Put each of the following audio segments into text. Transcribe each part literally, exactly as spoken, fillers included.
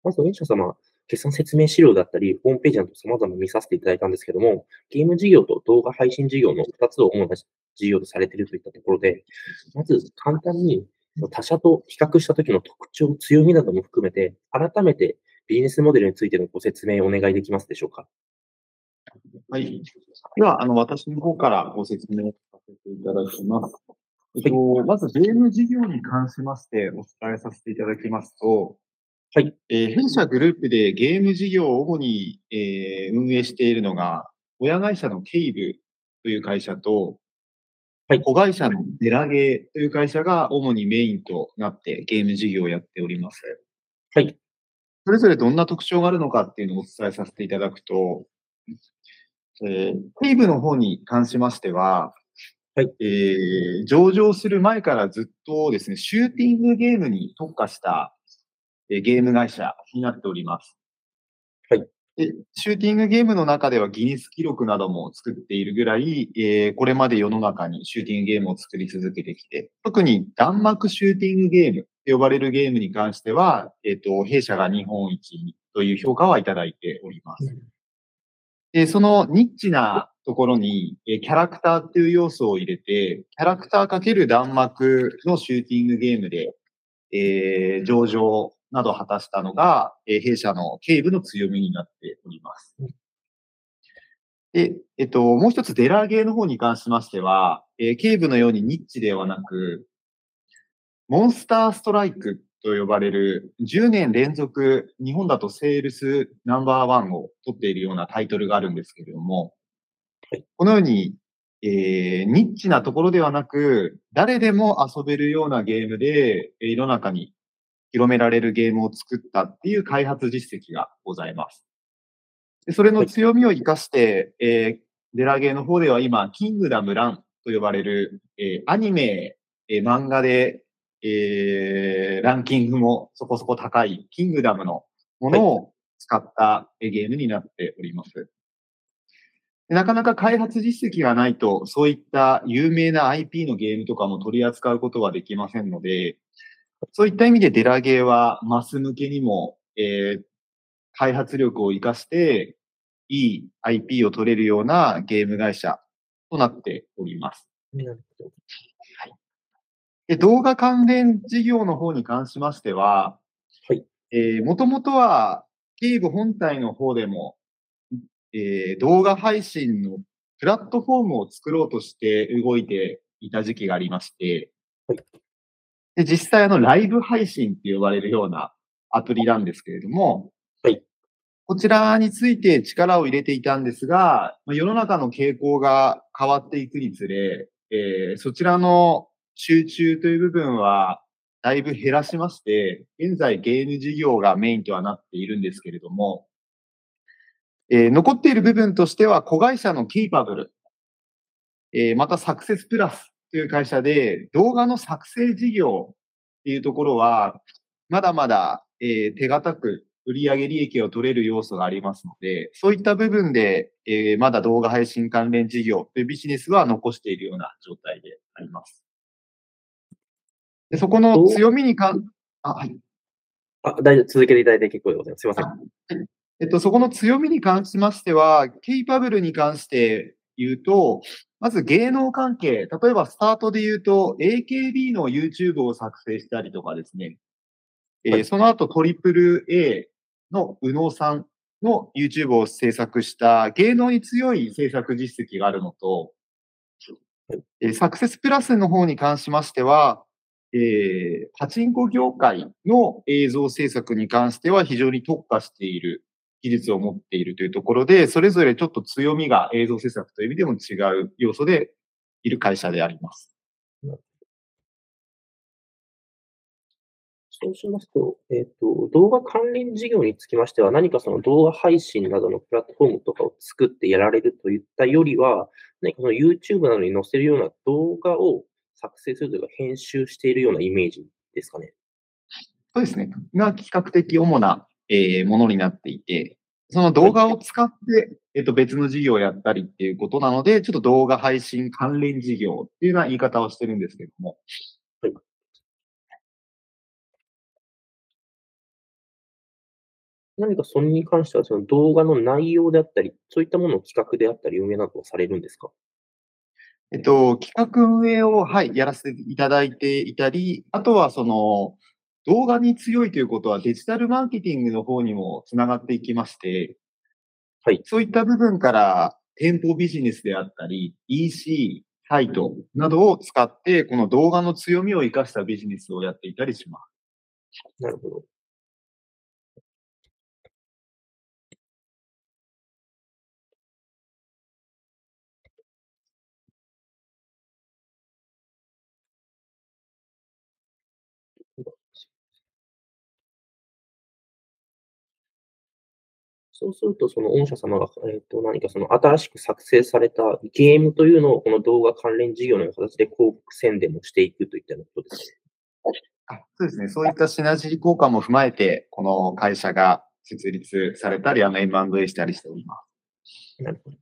まず、御社様、決算説明資料だったり、ホームページなど様々見させていただいたんですけども、ゲーム事業と動画配信事業のふたつを主な事業とされているといったところで、まず簡単に、他社と比較した時の特徴、強みなども含めて、改めてビジネスモデルについてのご説明をお願いできますでしょうか？ はい。では、あの、私の方からご説明させていただきます。えっはい。 と、まずゲーム事業に関しましてお伝えさせていただきますと、 はい。 えー弊社グループでゲーム事業を主に、えー運営しているのが、親会社のケイブという会社と、 はい。 子会社のデラゲーという会社が主にメインとなってゲーム事業をやっております。 はい。 それぞれどんな特徴があるのかっていうのをお伝えさせていただくと、えー、ケイブの方に関しましては、 はい。 えー上場する前からずっとですね、シューティングゲームに特化した、えーゲーム会社になっております。 はい。 で、シューティングゲームの中ではギネス記録なども作っているぐらい、えーこれまで世の中にシューティングゲームを作り続けてきて、特に弾幕シューティングゲームと呼ばれるゲームに関しては、えっと、弊社が日本一という評価はいただいております。で、そのニッチなところに、えキャラクターっていう要素を入れて、キャラクターかける弾幕のシューティングゲームで、えー上場などを果たしたのが、えー弊社の警部の強みになっております。で、えっと、もう一つデラーゲーの方に関しましては、えー警部のようにニッチではなく、モンスターストライクと呼ばれるじゅうねん連続日本だとセールスナンバーワンを取っているようなタイトルがあるんですけれども、 はい。 このように、えーニッチなところではなく、誰でも遊べるようなゲームで、えー世の中に広められるゲームを作ったっていう開発実績がございます。でそれのはい。 強みを生かして、えーデラゲーの方では今、キングダムランと呼ばれる、えーアニメ、えー漫画で、えーランキングもそこそこ高いキングダムのもはい。 のを使ったえーゲームになっております。なかなか開発実績がないと、そういった有名な アイピー のゲームとかも取り扱うことはできませんので、そういった意味でデラゲーはマス向けにも、えー開発力を活かして、いい アイピー を取れるようなゲーム会社となっております。 なるほど。 で、動画関連事業の方に関しましては、 はい。 えー、もともとは、ケイブ本体の方でも、えー動画配信のプラットフォームを作ろうとして動いていた時期がありまして、 はい。 で、実際あのライブ配信って呼ばれるようなアプリなんですけれども、 はい。 こちらについて力を入れていたんですが、まあ世の中の傾向が変わっていくにつれ、えーそちらの集中という部分はだいぶ減らしまして、現在ゲーム事業がメインとはなっているんですけれども、えー残っている部分としては子会社のキーパブル、えーまたサクセスプラスという会社で動画の作成事業っていうところは、まだまだ、えー手堅く売上利益を取れる要素がありますので、そういった部分で、えーまだ動画配信関連事業というビジネスは残しているような状態であります。で、そこのどう強みにかん、あ、はい。 あ、大丈夫、続けていただいて結構でございます。すいませあ、 ん。 はい。えっと、そこの強みに関しましては、ケイパブルに関して言うと、まず芸能関係、例えばスタートで言うと、エーケービー の YouTube を作成したりとかですね、 はい。 えーその後トリプル A の右脳さんの YouTube を制作した芸能に強い制作実績があるのと、 はい。 えーサクセスプラスの方に関しましては、えーパチンコ業界の映像制作に関しては非常に特化している技術を持っているというところで、それぞれちょっと強みが映像制作という意味でも違う要素でいる会社であります。 そうしますと、えっと、動画関連事業につきましては、何かその動画配信などのプラットフォームとかを作ってやられるといったよりは、何かその YouTube などに載せるような動画を作成するというか、編集しているようなイメージですかね？ そうですね。が比較的主な、えーものになっていて、その動はい。 画を使って、えっと、別の事業をやったりっていうことなので、ちょっと動画配信関連事業っていうような言い方をしてるんですけども、 はい。 何かそれに関しては、その動画の内容であったり、そういったものを企画であったり、運営などをされるんですか？ えっと、企画運営を、はい、やらせていただいていたり、あとはその、動画に強いということはデジタルマーケティングの方にもつながっていきまして、 はい。 そういった部分から店舗ビジネスであったり、イーシー、サイトなどを使って、この動画の強みを生かしたビジネスをやっていたりします。 なるほど。そうすると、その御社様が、えっと、何かその新しく作成されたゲームというのを、この動画関連事業のような形で広告宣伝もしていくといったようなことですか？ あ、そうですね。そういったシナジー効果も踏まえて、この会社が設立されたり、あの エムアンドエー したりしております。 なるほど。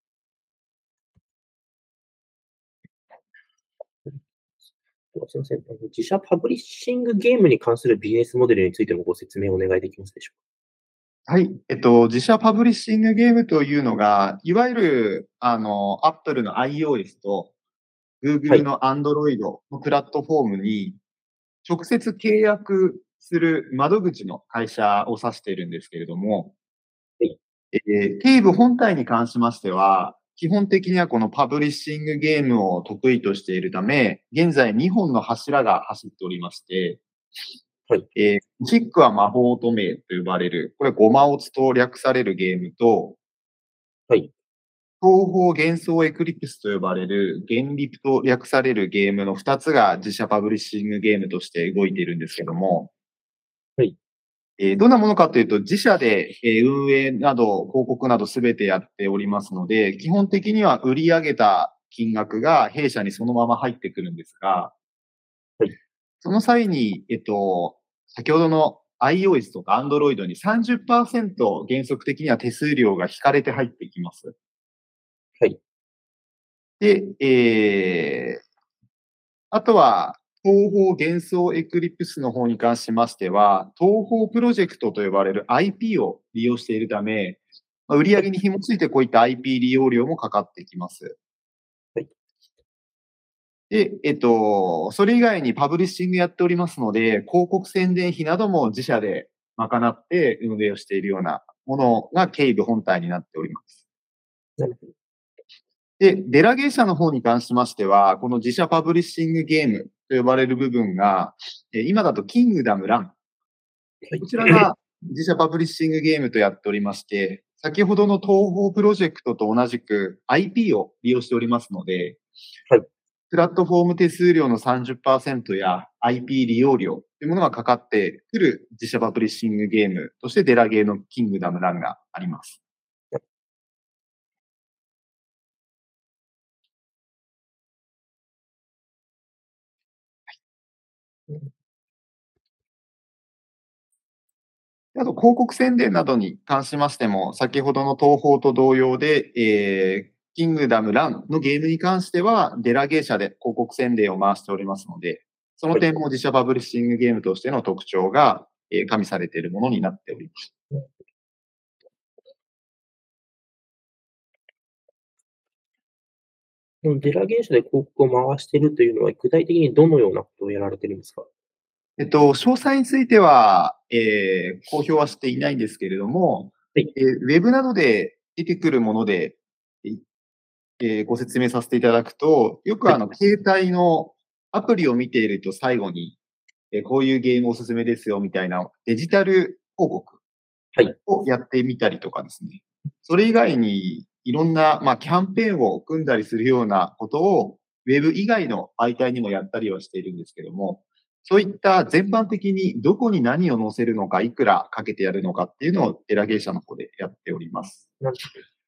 ではすみません。あの、自社パブリッシングゲームに関するビジネスモデルについてもご説明をお願いできますでしょはい。えっと、自社パブリッシングゲームというのが、いわゆる、あの、Apple の iOS とうか？は Google い。 の Android のプラットフォームに直接契約する窓口の会社を指しているんですけれども、 はい。 えー、経部本体に関しましては、基本的にはこのパブリッシングゲームを得意としているため、現在にほんの柱が走っておりまして、 はい。 えー、チックは魔法乙女と呼ばれる、これゴマオツと略されるゲームと、 はい。 東方幻想エクリプスと呼ばれる、原リプと略されるゲームのふたつが自社パブリッシングゲームとして動いているんですけども、 はい。 えーどんなものかというと、自社で、えー運営など、広告などすべてやっておりますので、基本的には売り上げた金額が弊社にそのまま入ってくるんですが、 はい。 その際に、えっと、先ほどの iOS とか Android にさんじゅっパーセント原則的には手数料が引かれて入ってきます。 はい。 で、えー、あとは、東方幻想エクリプスの方に関しましては、東方プロジェクトと呼ばれる アイピー を利用しているため、まあ売はい。 上に紐ついてこういった アイピー 利用料もかかってきます。 はい。 で、えっと、それ以外にパブリッシングやっておりますので、広告宣伝費なども自社で賄って運営をしているようなものが経理本体になっております。 なるほど。 で、デラゲー社の方に関しましては、この自社パブリッシングゲームと呼ばれる部分が、え今だとキングダムラン。 はい。 こちらが自社パブリッシングゲームとやっておりまして、先ほどの東方プロジェクトと同じく アイピー を利用しておりますので、 はい。 プラットフォーム手数料のさんじゅっパーセントや アイピー 利用料というものがかかってくる自社パブリッシングゲームとしてデラゲーのキングダムランがあります。 うん。 あと広告宣伝などに関しましても、先ほどの東宝と同様で、えー、キングダムランのゲームに関しては、デラゲー社で広告宣伝を回しておりますので、そのはい。 点も自社パブリッシングゲームとしての特徴が、えー加味されているものになっております。 このデラゲーションで広告を回しているというのは、具体的にどのようなことをやられてるんですか？ えっと、詳細については、えー公表はしていないんですけれども、 はい。 えーウェブなどで出てくるもので、えーご説明させていただくと、よくはい。 あの、携帯のアプリを見ていると最後に、えーこういうゲームおすすめですよみたいなデジタル広告はい。 をやってみたりとかですね。それ以外にいろんな、まあ、キャンペーンを組んだりするようなことを、ウェブ以外の媒体にもやったりはしているんですけども、そういった全般的にどこに何を載せるのか、いくらかけてやるのかっていうのをデラゲー社の方でやっております。 なる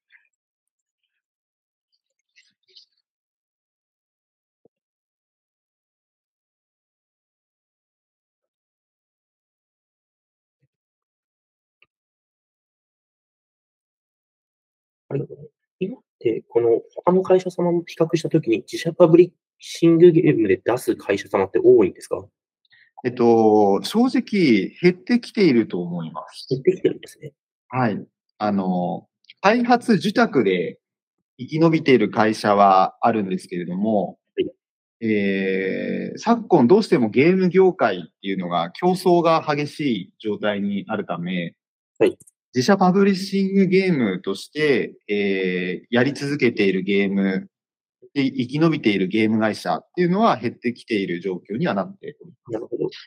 ありがとうございます。今って、この他の会社様も比較したときに、自社パブリッシングゲームで出す会社様って多いんですか？ えっと、正直減ってきていると思います。 減ってきてるんですね。 はい。あの、開発受託で生き延びている会社はあるんですけれども、 はい。 えー昨今どうしてもゲーム業界っていうのが競争が激しい状態にあるため、 はい。 自社パブリッシングゲームとして、えーやり続けているゲームで生き延びているゲーム会社っていうのは減ってきている状況にはなっております。 なるほど。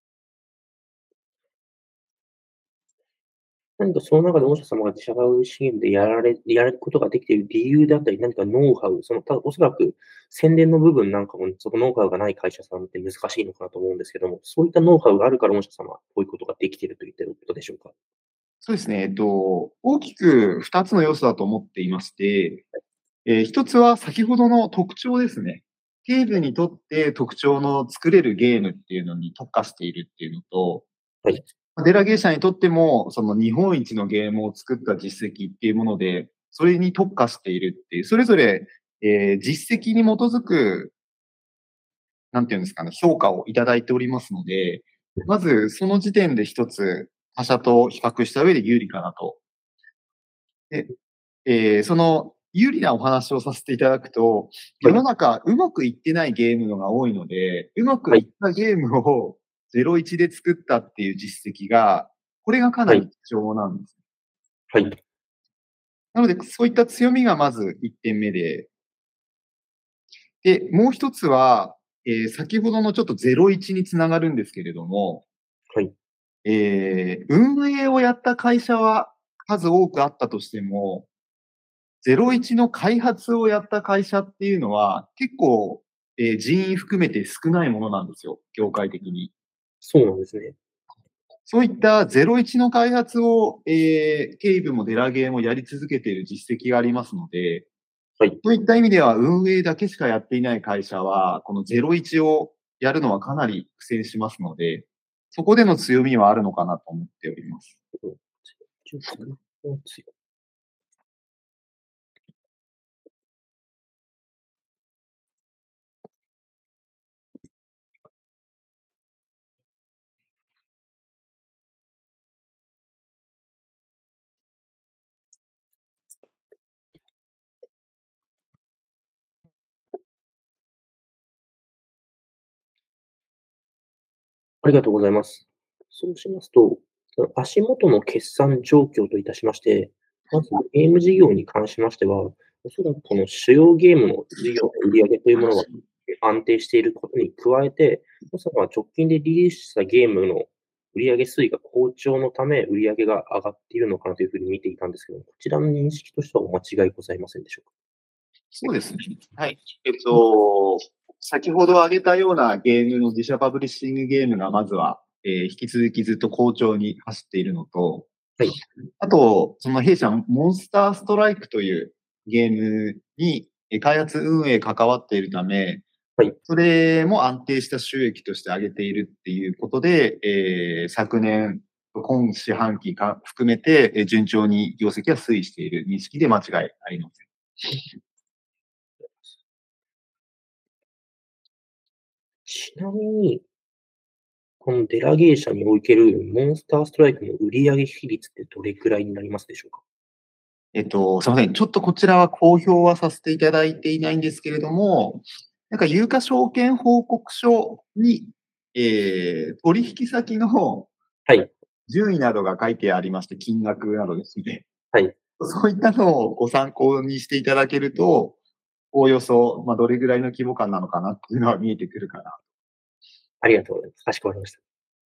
何かその中で御社様が自社パブリッシングゲームでやられやることができている理由であったり、何かノウハウ、その、たおそらく宣伝の部分なんかも、そのノウハウがない会社さんって難しいのかなと思うんですけども、そういったノウハウがあるから御社様はこういうことができていると言っていることでしょうか？ そうですね。えっと、大きくふたつの要素だと思っていまして、えー、ひとつは先ほどの特徴ですね。ゲームにとって特徴の作れるゲームっていうのに特化しているっていうのと、 はい。 デラゲー社にとっても、その日本一のゲームを作った実績っていうもので、それに特化しているっていう、それぞれ、えー実績に基づく、なんていうんですかね、評価をいただいておりますので、まずその時点で一つ他社と比較した上で有利かなと。で、えーその有利なお話をさせていただくと、世のはい。 中うまくいってないゲームのが多いので、うまくはい。 いったゲームをゼロイチで作ったっていう実績が、これがかなはい。 り貴重なんです。 はい。 なので、そういった強みがまずいってんめで、で、もう一つは、えー先ほどのちょっとゼロイチにつながるんですけれども、 はい。 えー運営をやった会社は数多くあったとしても、ゼロイチの開発をやった会社っていうのは、結構、えー人員含めて少ないものなんですよ、業界的に。 そうなんですね。 そういったゼロイチの開発を、えー、ケイブもデラゲーもやり続けている実績がありますので、 はい。 そういった意味では運営だけしかやっていない会社は、このゼロイチをやるのはかなり苦戦しますので、そこでの強みはあるのかなと思っております。 ありがとうございます。そうしますと、その足元の決算状況といたしまして、まずゲーム事業に関しましては、おそらくこの主要ゲームの事業の売上というものが安定していることに加えて、まさか直近でリリースしたゲームの売上推移が好調のため、売上が上がっているのかなというふうに見ていたんですけども、こちらの認識としてはお間違いございませんでしょうか？ そうですね。はい。えっと、先ほど挙げたようなゲームの自社パブリッシングゲームがまずは、えー引き続きずっと好調に走っているのと、 はい。 あと、その弊社、モンスターストライクというゲームにえー開発運営関わっているため、 はい。 それも安定した収益として上げているっていうことで、えー昨年、今四半期か含めて、えー順調に業績が推移している認識で間違いありません。 ちなみに、このデラゲー社におけるモンスターストライクの売上比率ってどれくらいになりますでしょうか？ えっと、すみません。ちょっとこちらは公表はさせていただいていないんですけれども、なんか有価証券報告書に、えー取引先のはい。 順位などが書いてありまして、金額などですね。 はい。 そういったのをご参考にしていただけると、おおよそ、まあ、どれぐらいの規模感なのかなっていうのは見えてくるかな。 ありがとうございます。かしこまりました。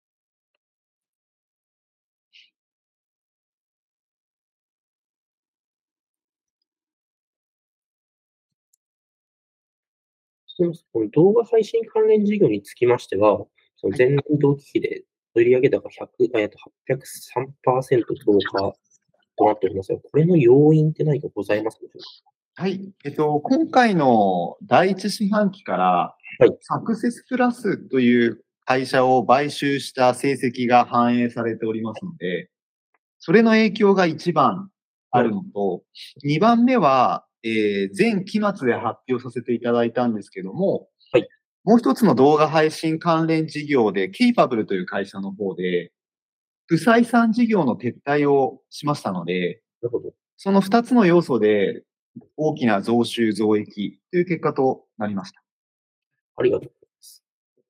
そのこの動画配信関連事業につきましては、そのはい。 前年同期比で売上高ひゃくえっと、はっぴゃくさんパーセント増加となっておりますが、これの要因って何かございますでしょうか？ はい。えっと、今回の第一四半期から、 はい。 サクセスプラスという会社を買収した成績が反映されておりますので、それの影響が一番あるなるのと、二番目は、えー前期末で発表させていただいたんですけども、 はい。 もう一つの動画配信関連事業で、ケイパブルという会社の方で、不採算事業の撤退をしましたので、 なるほど。 その二つの要素で、大きな増収増益という結果となりました。 ありがとうございます。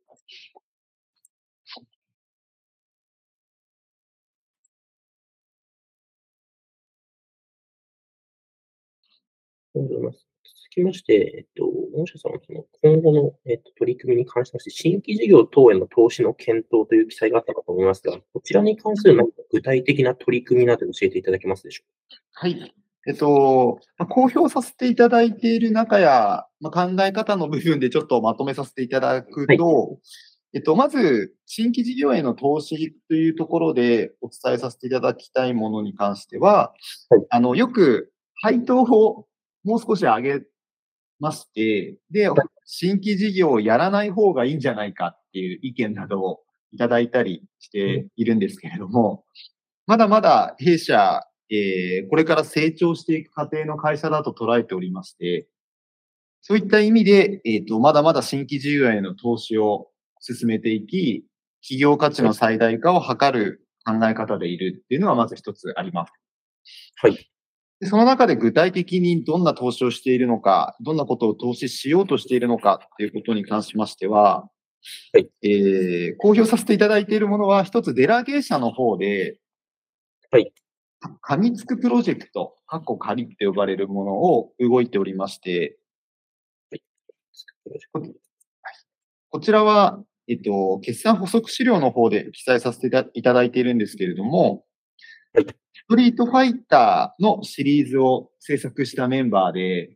ありがとうございます。続きまして、えっと、御社さんはその今後の、えっと、取り組みに関しまして、新規事業等への投資の検討という記載があったかと思いますが、こちらに関する何か具体的な取り組みなど教えていただけますでしょうはい。えっと、まあ、公表させていただいている中や、まあ、考え方の部分でちょっとまとめさせていただくはい。 と、えっと、まず、新規事業への投資というところでお伝えさせていただきたいものに関しては、 はい。 あの、よく配当をもう少し上げまして、で、新規事業をやらない方がいいんじゃないかっていう意見などをいただいたりしているんですけれども、まだまだ弊社、えーこれから成長していく過程の会社だと捉えておりまして、そういった意味で、えっと、まだまだ新規事業への投資を進めていき、企業価値の最大化を図る考え方でいるっていうのはまず一つあります。 はい。 でその中で具体的にどんな投資をしているのか、どんなことを投資しようとしているのかっていうことに関しましては、 はい。 えー公表させていただいているものは、一つデラゲー社の方で、 はい。 噛みつくプロジェクト、かっこ仮って呼ばれるものを動いておりまして、ここちらは、えっと、決算補足資料の方で記載させていたいただいているんですけれども、 はい。 ストリートファイターのシリーズを制作したメンバーで、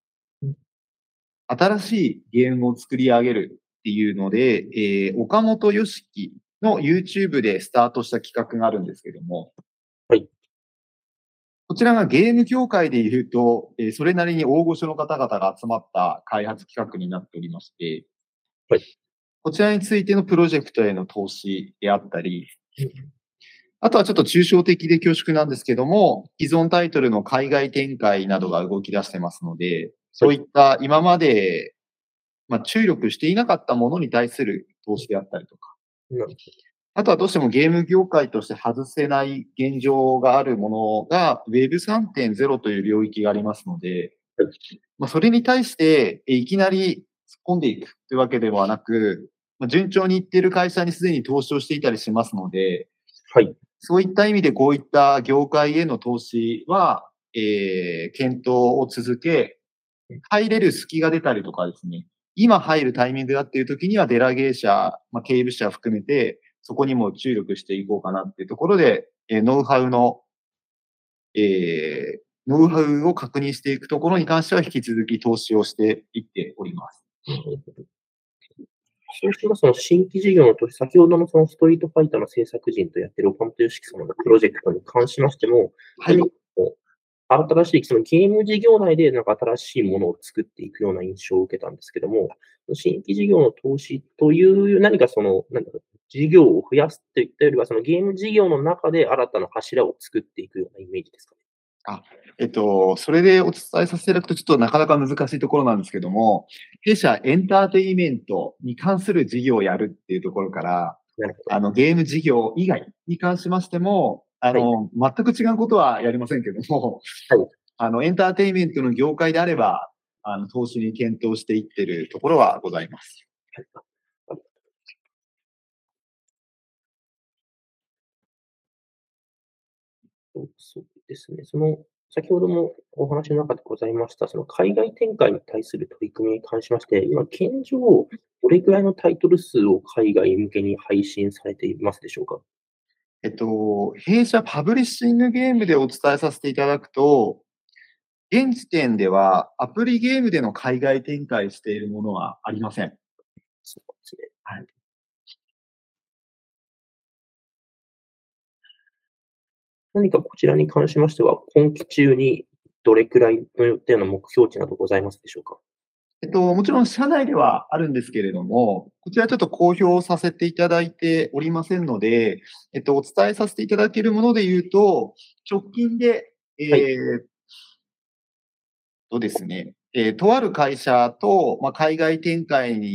新しいゲームを作り上げるっていうので、えー岡本良樹の YouTube でスタートした企画があるんですけども、 はい。 こちらがゲーム業界で言うと、えーそれなりに大御所の方々が集まった開発企画になっておりまして、 はい。 こちらについてのプロジェクトへの投資であったり、あとはちょっと抽象的で恐縮なんですけども、既存タイトルの海外展開などが動き出してますので、そういった今まで、まあ、注力していなかったものに対する投資であったりとか、 なるあとはどうしてもゲーム業界として外せない現状があるものが ウェブさんてんゼロ という領域がありますので、まあ、それに対してえいきなり突っ込んでいくというわけではなく、まあ、順調にいっている会社にすでに投資をしていたりしますので、 はい。 そういった意味でこういった業界への投資は、えー検討を続け、入れる隙が出たりとかですね、今入るタイミングだっていう時にはデラゲー社、まあ、経営部社含めて、そこにも注力していこうかなっていうところで、えーノウハウの、えーノウハウを確認していくところに関しては引き続き投資をしていっております。 なるほど。そうすると、その新規事業の投資、先ほどのそのストリートファイターの制作人とやってる岡本良樹様のプロジェクトに関しましても、 はい。 何かこう新しい、そのゲーム事業内でなんか新しいものを作っていくような印象を受けたんですけども、新規事業の投資という何かその、なんだろう、事業を増やすといったよりは、そのゲーム事業の中で新たな柱を作っていくようなイメージですかね。 あ、えっと、それでお伝えさせていただくと、ちょっとなかなか難しいところなんですけども、弊社エンターテイメントに関する事業をやるっていうところから、 なるほど。 あの、ゲーム事業以外に関しましても、あはい。 の、全く違うことはやりませんけども、 はい。 あの、エンターテイメントの業界であれば、あの、投資に検討していってるところはございます。 はい。あそうそうですね。その、先ほどもお話の中でございました、その海外展開に対する取り組みに関しまして、今現状、どれくらいのタイトル数を海外向けに配信されていますでしょうか？ えっと、弊社パブリッシングゲームでお伝えさせていただくと、現時点ではアプリゲームでの海外展開しているものはありません。 そうですね。 はい。 何かこちらに関しましては、今期中にどれくらいの予定の目標値などございますでしょうか？ えっと、もちろん社内ではあるんですけれども、こちらちょっと公表させていただいておりませんので、えっと、お伝えさせていただけるもので言うと、直近で、えはい。 ーっとですね、えーとある会社と、まあ、海外展開に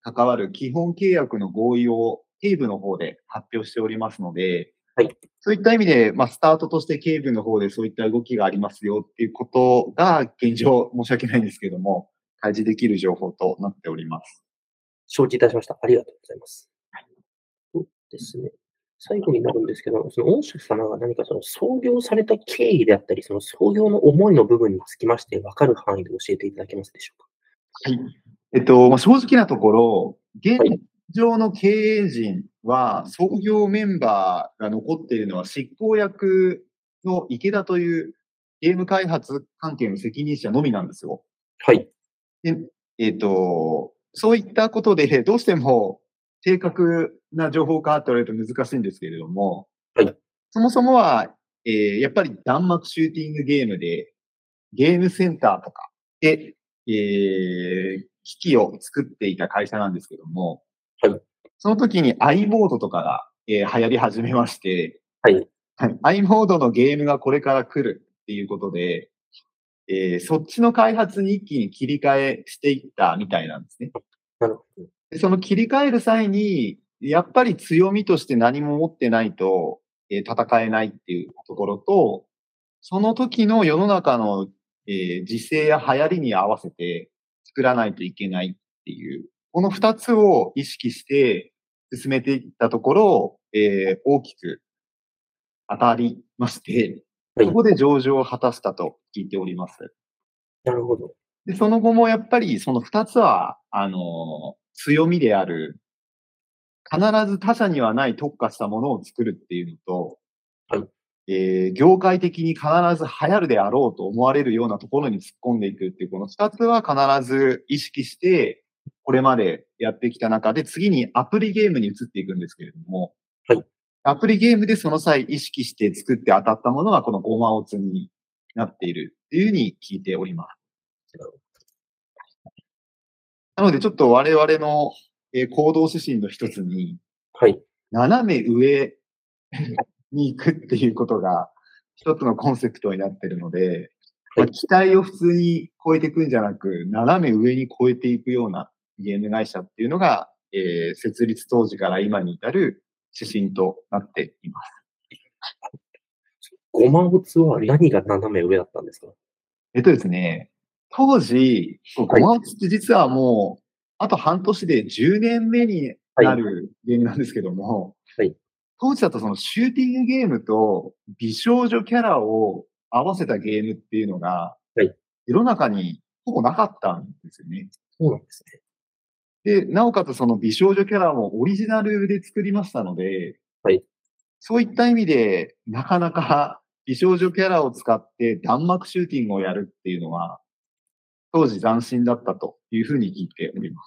関わる基本契約の合意を警部の方で発表しておりますので、 はい。 そういった意味で、まあ、スタートとして警部の方でそういった動きがありますよっていうことが現状、申し訳ないんですけども、開示できる情報となっております。 承知いたしました。ありがとうございます。そうですね。最後になるんですけど、その御社様が何かその創業された経緯であったり、その創業の思いの部分につきまして、分かる範囲で教えていただけますでしょうか？ はい。えっと、まあ、正直なところ、現はい。 状の経営陣は、創業メンバーが残っているのは、執行役の池田というゲーム開発関係の責任者のみなんですよ。 はい。 で、えっと、そういったことで、どうしても正確な情報かって言われると難しいんですけれども、 はい。 そもそもは、えーやっぱり弾幕シューティングゲームで、ゲームセンターとかで、えー機器を作っていた会社なんですけども、 はい。 その時に i モードとかが、えー流行り始めまして、 はい。 はい、i モードのゲームがこれから来るっていうことで、えーそっちの開発に一気に切り替えしていったみたいなんですね。 なるほど。 で、その切り替える際に、やっぱり強みとして何も持ってないと、えー戦えないっていうところと、その時の世の中の、えー時勢や流行りに合わせて作らないといけないっていう、この二つを意識して進めていったところ、えー大きく当たりまして、 はい。 そこで上場を果たしたと聞いております。 なるほど。 で、その後もやっぱりその二つは、あの、強みである、必ず他社にはない特化したものを作るっていうのと、 はい。 えー業界的に必ず流行るであろうと思われるようなところに突っ込んでいくっていう、この二つは必ず意識して、これまでやってきた中で、次にアプリゲームに移っていくんですけれども、 はい。 アプリゲームでその際意識して作って当たったものがこのゴマオツになっているっていうふうに聞いております。なのでちょっと我々の、えー行動指針の一つに、 はい。 斜め上に行くっていうことが一つのコンセプトになっているので、まあ、 はい。 期待を普通に超えていくんじゃなく、斜め上に超えていくようなゲーム会社っていうのが、えー設立当時から今に至る指針となっています。 ごまオツは何が斜め上だったんですか？ えっとですね、当時、 はい。 ゴマツって実はもう、あと半年でじゅうねんめにはい。 なるゲームなんですけども、 はい。 当時だとそのシューティングゲームと美少女キャラを合わせたゲームっていうのが、 はい。 世の中にほぼなかったんですよね。 そうなんですね。 で、なおかつその美少女キャラもオリジナルで作りましたので、 はい。 そういった意味で、なかなか美少女キャラを使って弾幕シューティングをやるっていうのは、当時斬新だったというふうに聞いております。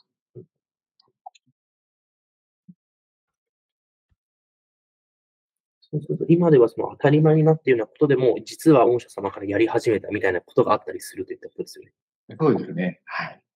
そうすると、今ではその当たり前になっているようなことでも、実は御社様からやり始めたみたいなことがあったりするといったことですよね。 そうですね。はい。